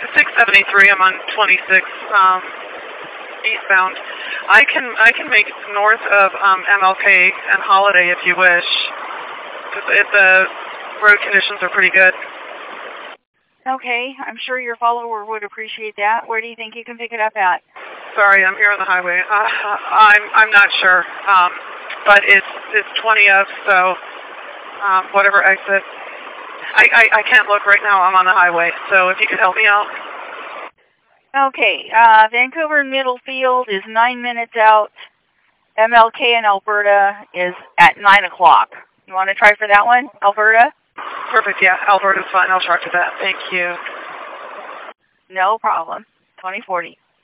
673. I'm on 26 eastbound. I can make north of MLK and Holiday if you wish. The road conditions are pretty good. Okay, I'm sure your follower would appreciate that. Where do you think you can pick it up at? Sorry, I'm here on the highway. I'm not sure, but it's 20F, so whatever exit. I can't look right now. I'm on the highway, so if you could help me out. Okay, Vancouver Middlefield is 9 minutes out. MLK in Alberta is at 9 o'clock. You want to try for that one, Alberta? Perfect, yeah. Alberta's fine. I'll try for that. Thank you. No problem. 2040.